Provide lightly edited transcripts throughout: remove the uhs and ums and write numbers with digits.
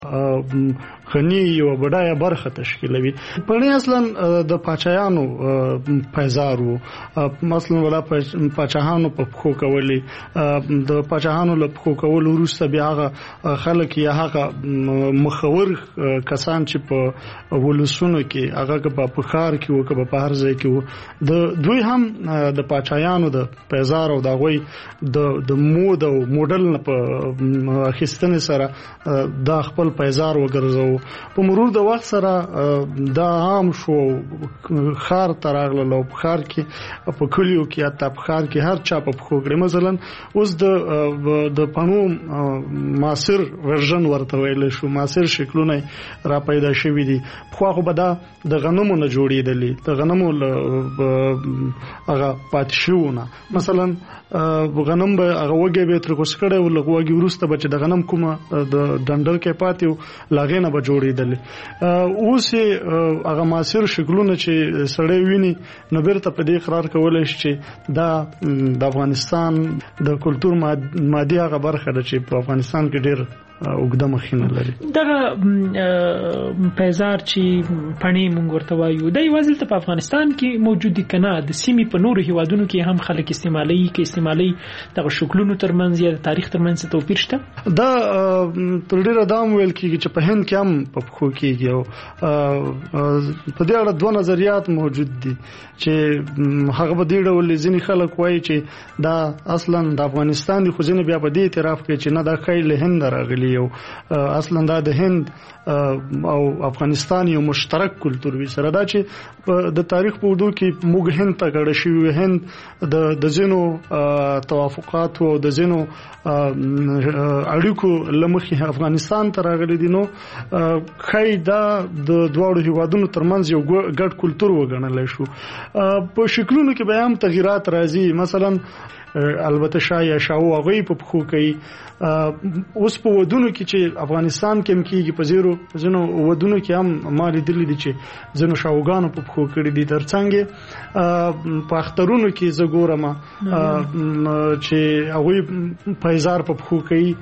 غني یو بډایه برخه تشکیلوي. پړنی اصلا د پاچایانو پیزار وو، مثلا ولا پاچاهانو په پخو کولی، د پاچاهانو له پخو کول وروسته بیا هغه خلک یا هغه مخور کسان چې په ولسونو کې هغه په پخار کې وو که په هر ځای کې وو، د دوی هم د پاچایانو د پیزار او د غوي د مود او موډل په اخیستنې سره دا خپل پیزار وګرځاو. په مرور د وخت سره دا عام شو، خار تراغله او خار کې په کلیو کې یا په خار کې هر چا په خو کړي. مثلا اوس د پانو معاصر ورژن ورته ویل شو، معاصر شکلونه را پیدا شوي دي. خو به دا د غنمو نه جوړېدلې، د غنمو هغه پاتشونه مثلا غنم به هغه وګي به تر کوس کړه او لغوږي ورسته بچ د غنم کومه د ډنډر کې پاتیو لاغې نه به جوړېدل. اوس هغه معاصر شکلونه چې سړی ویني نو بیرته په دې قرار کولای شي چې دا د افغانستان د کلچر مادي هغه برخه ده چې په افغانستان کې ډېر وګړه مخینه لري. دا پیزار چې پړنی مونږ ورته وایو د یوازې په افغانستان کې موجود دي کنه د سیمې په نورو هیوادونو کې هم خلک استعمالي د شکلونو ترمنځ یا د تاریخ ترمنځ توپیر شته. دا تر ډیره دام ویل کیږي چې په هند کې هم په خو کېږي او په دې اړه دوه نظریات موجود دي چې هغه په دې ډول ځینې خلک وایي چې دا اصلا د افغانستان دي، خو ځینې بیا په دې اعتراف کوي چې نه دا خیل هند راغلي او اصلا دا د هند او افغانستان یو مشترک کلچر وي. سره دا چې د تاریخ په وډو کې موږ هند ته کړه شو، هند د زینو توافقات او د زینو اړیکو لمخې افغانستان ته راغلي دي. نو خای دا د دوړو هیوادونو ترمنځ یو ګډ کلچر وګڼل شو. په شکلونو کې به هم تغیرات راځي. مثلا البته شای شاو هغه په خو کوي. اوس په ودونو کې چې افغانستان کې مکیږي په زینو ودونو کې هم ما لیدل دي چې زینو شاوګانو په خو کړی دي. ترڅنګ په اخترونو کې زګورم چې هغه پیزار په خو کوي.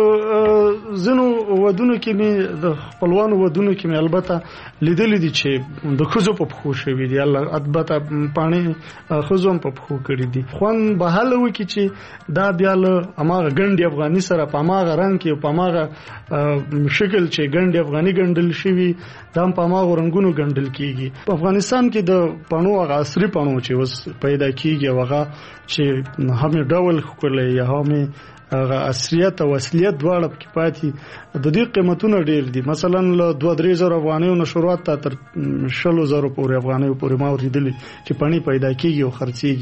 په زینو ودونو کې می د خپلوانو ودونو کې می البته لیدل دي چې د خزو په خو شوی دي، البته پانی خزو په خو کړی دي. خوان به حل وکي چې دا بیا له اماغه ګنډي افغاني سره په اماغه رنگ کې په اماغه شکل چې ګنډي افغاني ګنډل شوی دا په اماغه رنگونو ګنډل کیږي. په افغانستان کې د پانو هغه عصري پانو چې اوس پیدا کیږي هغه چې هم ډول خولې یا هم هغه عصریت او اصلیت دواړه پکې پاتې. د دې قیمتونه ډېر دي. مثلا له 2-3 افغانیو نه شروعات تر 100,000 پورې افغانیو پورې ما ورېدلې چې پانی پیدا کیږي او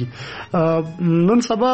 خرڅيږي. نن سبا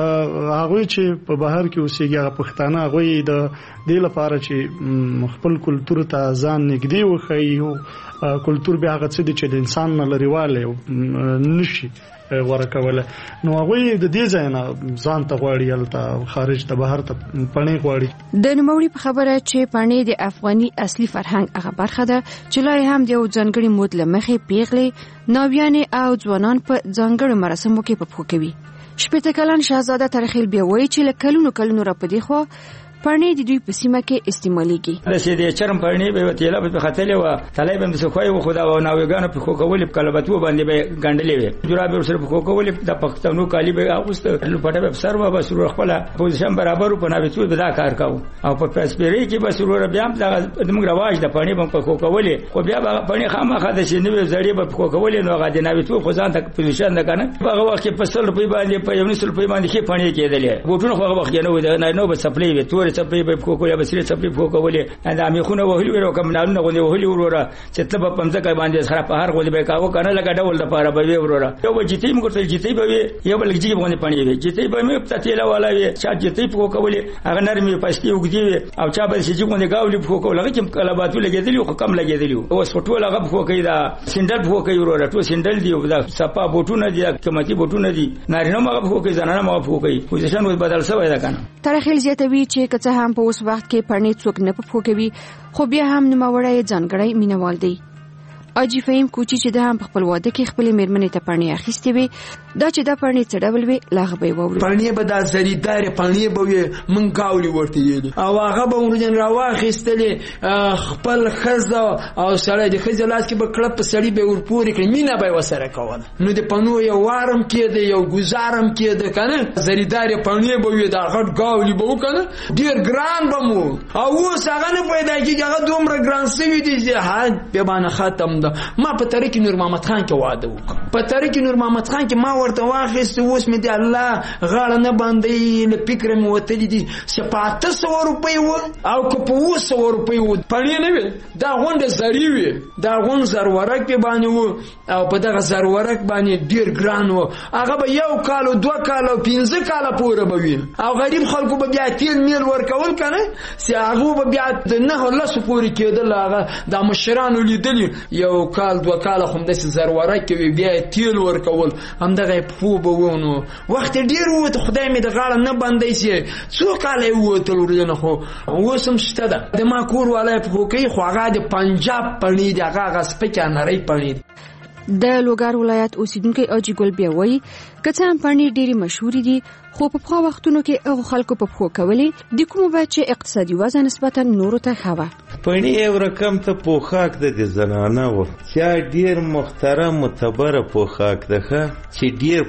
هغه چې په بهر کې اوسېږي هغه پښتانه هغه د دې لپاره چې خپل کلچر ته ځان نږدې وښيي او کلچر بیا هغه څه دي چې د انسان نه لريواله نشي ورکوله. نو هغه د دې ځای نه ځان ته غواړي الته خارج ته بهر ته پړنی غواړي. د نوموړي په خبره چې پړنی د افغاني اصلي فرهنګ هغه برخه ده چې لای هم د ځانګړي مود لمخې پیغلې ناویانې او ځوانان په ځانګړو مراسمو کې په پخو کوي. شپږ کلن شاهزاده ترخیل بیا وایي چې کلونو را پدې خو پړنی د دوی په سیمه کې استعماليږي. د سیدې چرم پړنی به تیلا په خطلې و طالب هم څه خوای و خدا و ناوګانو په خو کول په کلبتو باندې به ګنډلې وي. جرابې سره په خو کول د پښتنو کالی به اغوست لپاره به سر و بسرور خپل پوزیشن برابر په ناوېتو به دا کار کاو او په پرسپری کې بسرور بیا د موږ رواج د پړنی په خو کول خو بیا پړنی خامخا د شنوې زړې په خو کول نو غا د ناوېتو خو ځان ته پوزیشن نه کنه هغه وخت په 100 روپۍ باندې په 19 روپۍ باندې کې پړنی کېدلې. بوټونه خو هغه وخت نه نو به سپلې وي تور سپلې به کوکو یا بسری سپلې کوکولې دا میخونه وهلي ورو کوم نالونه غوندي وهلي وروره چې تل په پمځه کې باندې سره په هر غوډه به کاوه کنه لګا ډول د پاره به وروره یو به جتی موږ ته جتی به یو بل جتی باندې پانی وي جتی به مې په تیلا والا وي چې جتی په کوکولې هغه نرمي پښتي وګدي او چا به شي باندې گاولي په کوکول هغه چې کلباتو لګېدلی خو کم لګېدلی او سټول هغه په کوي دا سندل په کوي وروره ټول سندل دی دا صفا بوټونه دي قیمتي بوټونه دي نارینه مغه په کوي زنانه مغه په کوي پوزیشن و بدل شوی دا کنه. ترخیل زیاتوي چې کڅه هم په اوس وخت کې پړنی څوک نه په کوي خو بیا هم نوموړی ځانګړی مینوال دی. اجي فهم کوچی چې د هم په خپل واده کې خپل میرمنې ته پړنی اخیستې وي دا چې دا پړنی څه ډول وي لاغه به ووري. پړنی به د زریدار پړنی به من گاولي ورته یلی او هغه به ورجن راواخستلې خپل خزه او سړی د خزه لاس کې به کړه په سړی به ورپورې کړي مینه به وسره کوله. نو د پنو یو وارم کېده یو گزارم کېده کنه زریدار پړنی به وي دا غټ گاولي به وکنه ډیر ګران به مو او اوس هغه نه پیدا کیږي هغه دومره ګران سوي دي چې حد به باندې ختم ده. ما په طریق نور محمد خان کې واده وکړ په طریق نور محمد خان کې ما ورته واخیست اوس مې دی الله غاړه نه باندې له فکر مې وتلی دي چې په 800 روپۍ و او که په 200 روپۍ و پړې نه وي دا غونډه زری وي دا غون زرورک په باندې و او په دغه زرورک باندې ډیر ګران و هغه به یو کال او 2 کال او 15 کال پورې به وي او غریب خلکو به بیا تیل میل ورکول کنه چې هغه به بیا نه لاسو پورې کېدل هغه د مشرانو لیدل یو کال 2 کال هم د زرورک کې بیا تیل ورکول هم دغه پو به ونه وخت ډیر و خدای مې د غاړه نه باندې چې څو کال یو تل ورنه خو وسم شته ده د ما کور والای په کوي خو هغه د پنجاب پړنی دی هغه سپکه نری پړنی د لوګار ولایت اوسیدونکو اجي ګل بیا وایي کته هم پړنی ډیری مشهور دي خو په خو وختونو کې هغه خلکو په خو کولې د کوم بچ اقتصادي وزن نسبتا نورو ته خوا پړنی یو رقم ته پوخاک د زنانه و چې ډیر محترم معتبر پوخاک ده چې ډیر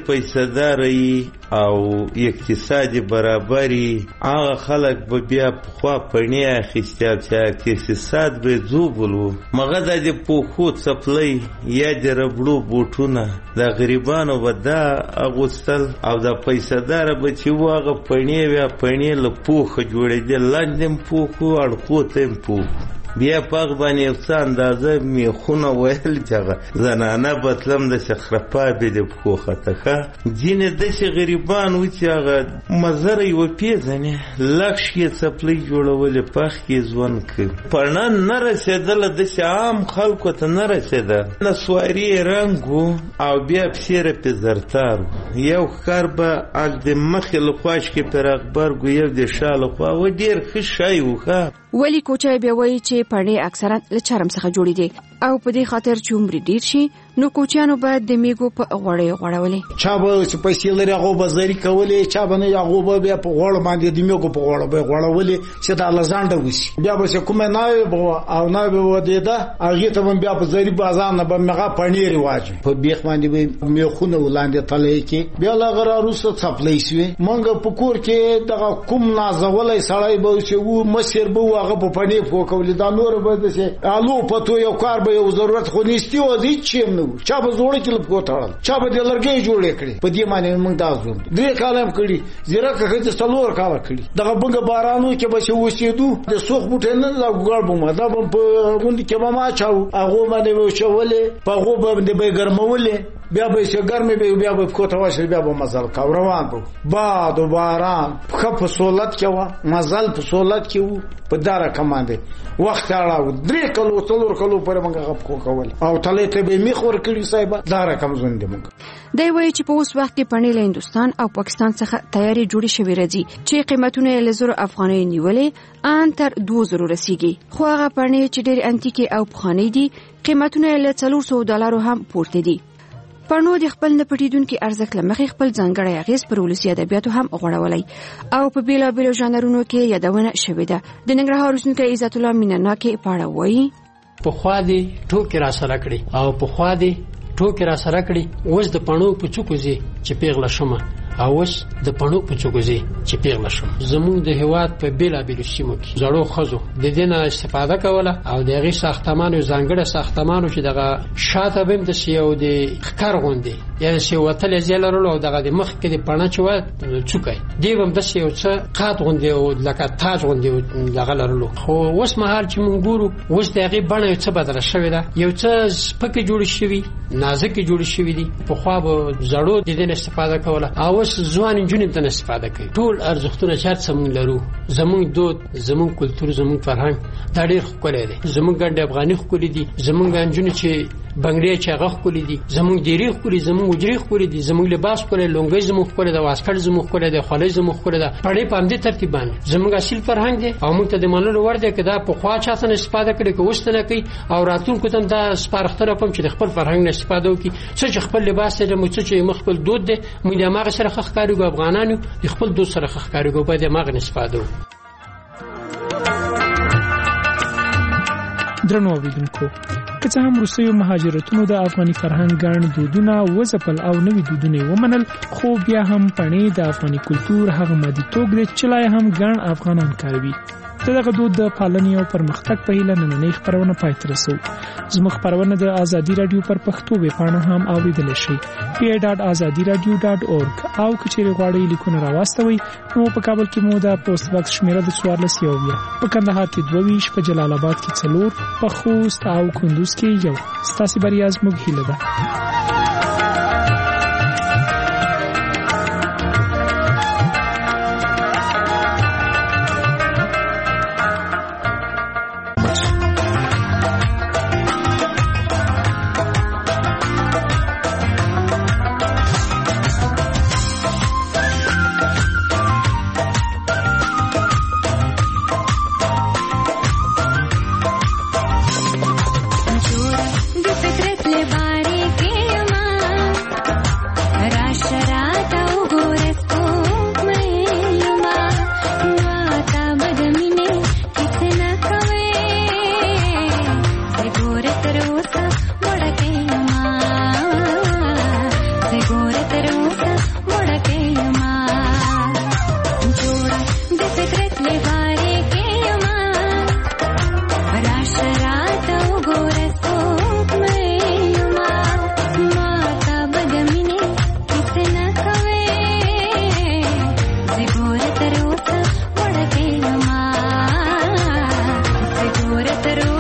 پیسې او اقتصادي برابري هغه خلک به بیا خو پړنی اخیستل چې اقتصاد به زوبلو مغه د پوخو څپلې یا د ربړو بوټونه د غریبانو ودا اغوستل او د پیسې به چې واغه پړنی بیا پړنی له پوخه جوړېدل لاندې پوخو اړخو ته پوخ بیا پاک باندې څه اندازه میخونه ویل چې زنانه بتلم د شخرپا به د پوخه تکه ځینې داسې غریبان و چې هغه مزره یې وپېژنې لکش یې څپلۍ جوړولې پخ کې ژوند کوي پړنه نه رسېدله داسې عام خلکو ته نه رسېده نسواري یې رنګ و او بیا پسې رپې زرتار و یو ښکار به د مخې له خواش کې پر اخبار یو د شا له خوا و ډېر ښه شی و ښه ولی کوچای بیا وایي چې پړنی اکثرا له چرم څخه جوړې دي او په دې خاطر چې عمر ډیر شي نو کوچیانو باید د میګو په غوړې غوړولې چا به چې پیسې لري هغه به زری کولې چا به نه هغه به بیا په غوړ باندې د میګو په غوړ به غوړولې چې د لزانډه وسی بیا به کومه نه او نه به ودیدا هغه ته بیا په زری بازار نه به مغه پړنی رواج په بیخ باندې به میخونه ولاندې تلې کې بیا لغره روسه څپلې شوی مونږ په کور کې دغه کوم نازولې سړی به چې و مسیر به هغه په پړنی په کولې دا نور به چې الو پتو یو کار به یو ضرورت خو نشتی او دې چیم نو چا به زوړ کې لپ کوتاړل چا به د لرګي جوړې کړې په دې معنی موږ دا زوم درې کالم کړی زیرا که د څلور کال کړی دغه بنګ بارانو کې به شو وسیدو د سوخ بوټه نه لا ګړ بم دا په غوند کې ما چاو هغه باندې وشولې په هغه باندې به ګرمولې بیا به چې ګرمه به بیا به کوته واشه بیا به مزل کا روان بو باد و باران خپ سولت کې و مزل په سولت کې و په دارا کمانده وخت اړه درې کلو څلور کلو پر موږ غپ کو کول او تلې ته به میخ ور کړی صاحب دارا کم زوند موږ دی وایي چې په اوس وخت کې پړنی له هندستان او پاکستان څخه تیاری جوړی شوې راځي چې قیمتونه له 1000 افغانۍ نیولې ان تر 2000 رسیدي خو هغه پړنی چې ډېر انتیکي او پخوانی دي قیمتونه له $400 هم پورته دي پړنو د خپل نه پټیدونکو ارزښت لمخې خپل ځانګړی اغیز پر ولسی ادبیاتو هم غوړولای او په بیلابیلو ژانرونو کې یادونه شوې ده د ننګرهار اوسیدونکو عزت الله مینناکي پاړه وایي په خوا دي ټوکې را سره کړی او په خوا دي ټوکې را سره کړی اوس د پړنو په چوکوزي چې پیغله شمه او اوس د پړنو په چوکوزي چې پیغله شم زموږ د هواد په بیلابیلو سیمو کې زړو خزو د دې نه استفاده کوله او د هغې ساختمانو ځانګړي ساختمانو چې دغه شاته به هم داسې یو د ښکر غوندې یا داسې وتلې ځای لرلو او دغه د مخکې د پړنه چې وه څوکی دې به هم داسې یو څه قات غوندې او لکه تاج غوندې دغه لرلو خو اوس مهال چې موږ ګورو اوس د هغې بڼه یو څه بدله شوې ده یو څه سپکې جوړې شوي نازکې جوړې شوي دي پخوا به زړو د دې نه استفاده کوله او اوس ځوان نجونې ته استفاده کوي ټول ارزښتونه چې هر څه موږ لرو زموږ دود زموږ کلتور زموږ فرهنګ دا ډېر ښکلی دی زموږ ګنډې افغاني ښکلي دي زموږ نجونې چې بنگړي چې هغه خولي دي زموږ ډيري خولي زموږ وجري خولي دي زموږ لباس خولي لونګي زموږ خولي د واسکټ زموږ خولي د خولي زموږ خولي د پړې په همدې ترتیب باندې زموږ اصل فرهنګ دي او موږ ته د منلو ور دي کدا په خوا چاته استفاده کړي کو وستنه کوي او راتلونکو ته دا سپارښتنه کوم چې د خپل فرهنګ نه استفاده وکړي چې خپل لباس دې مو چې خپل دود دي موږ د ماغه سره خخکاري ګو افغانانو خپل دود سره خخکاري ګو په دې ماغه استفاده وکړي. درنو اوریدونکو که څه هم روسیو مهاجرتونو د افغاني فرهنګ ګڼ دودونه وځپل او نوي دودونه ومنل خو بیا هم پڼې د افغاني کلتور هغه مادي توګ دی چې لا هم ګڼ افغانان کاروي. دغه دود د پالنې او پرمختګ په هیله نننۍ خپرونه پای ته رسوو. زموږ خپرونه د ازادي رادیو پر پښتو ویبپاڼه هم اوریدلی شئ pa.azadiradio.org او که چیرې غواړئ لیکونه راواستوئ نو په کابل کې مو د پوسټ باکس شمیره د 14 په کندهار کې 22 په جلال آباد کې 4 په خوست او کندوز کې 1 ستاسو بریا زموږ هیله ده. Pero